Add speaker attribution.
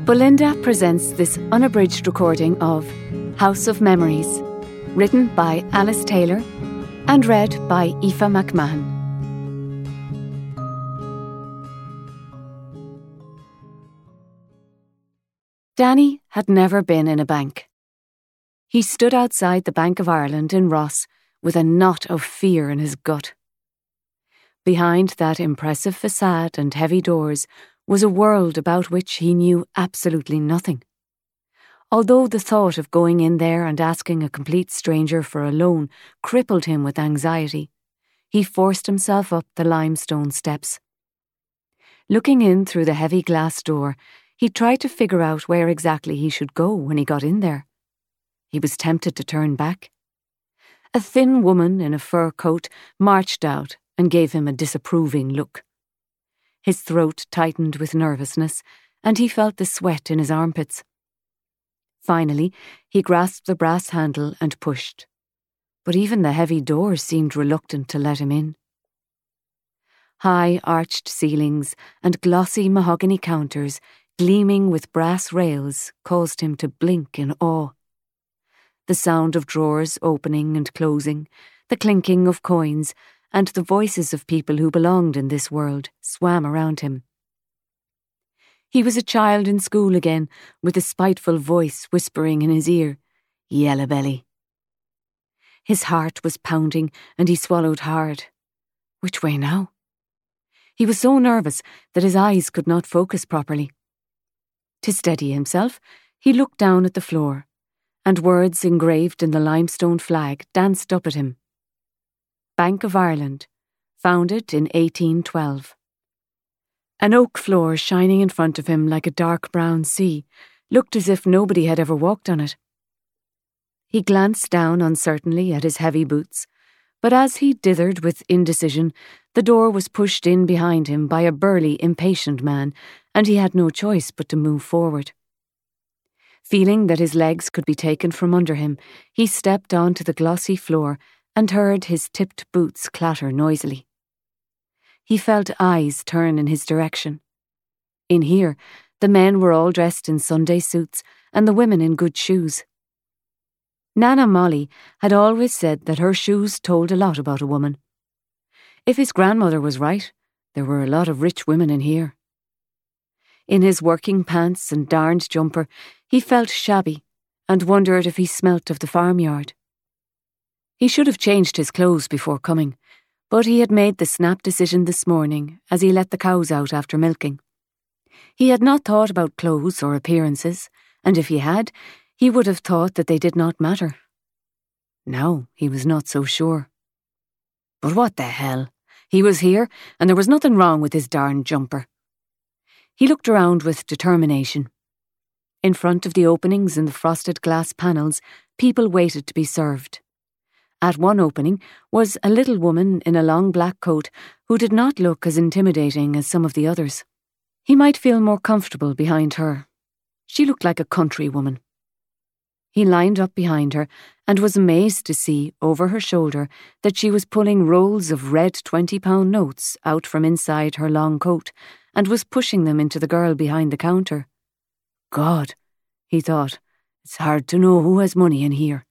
Speaker 1: Belinda presents this unabridged recording of House of Memories, written by Alice Taylor and read by Aoife McMahon. Danny had never been in a bank. He stood outside the Bank of Ireland in Ross with a knot of fear in his gut. Behind that impressive facade and heavy doors was a world about which he knew absolutely nothing. Although the thought of going in there and asking a complete stranger for a loan crippled him with anxiety, he forced himself up the limestone steps. Looking in through the heavy glass door, he tried to figure out where exactly he should go when he got in there. He was tempted to turn back. A thin woman in a fur coat marched out and gave him a disapproving look. His throat tightened with nervousness, and he felt the sweat in his armpits. Finally, he grasped the brass handle and pushed, but even the heavy door seemed reluctant to let him in. High arched ceilings and glossy mahogany counters gleaming with brass rails caused him to blink in awe. The sound of drawers opening and closing, the clinking of coins, and the voices of people who belonged in this world swam around him. He was a child in school again, with a spiteful voice whispering in his ear, "Yellow belly." His heart was pounding and he swallowed hard. Which way now? He was so nervous that his eyes could not focus properly. To steady himself, he looked down at the floor, and words engraved in the limestone flag danced up at him. Bank of Ireland, founded in 1812. An oak floor shining in front of him like a dark brown sea looked as if nobody had ever walked on it. He glanced down uncertainly at his heavy boots, but as he dithered with indecision, the door was pushed in behind him by a burly, impatient man, and he had no choice but to move forward. Feeling that his legs could be taken from under him, he stepped onto the glossy floor and heard his tipped boots clatter noisily. He felt eyes turn in his direction. In here, the men were all dressed in Sunday suits and the women in good shoes. Nana Molly had always said that her shoes told a lot about a woman. If his grandmother was right, there were a lot of rich women in here. In his working pants and darned jumper, he felt shabby and wondered if he smelt of the farmyard. He should have changed his clothes before coming, but he had made the snap decision this morning as he let the cows out after milking. He had not thought about clothes or appearances, and if he had, he would have thought that they did not matter. Now he was not so sure. But what the hell? He was here, and there was nothing wrong with his darned jumper. He looked around with determination. In front of the openings in the frosted glass panels, people waited to be served. At one opening was a little woman in a long black coat who did not look as intimidating as some of the others. He might feel more comfortable behind her. She looked like a country woman. He lined up behind her and was amazed to see, over her shoulder, that she was pulling rolls of red 20-pound notes out from inside her long coat and was pushing them into the girl behind the counter. God, he thought, it's hard to know who has money in here.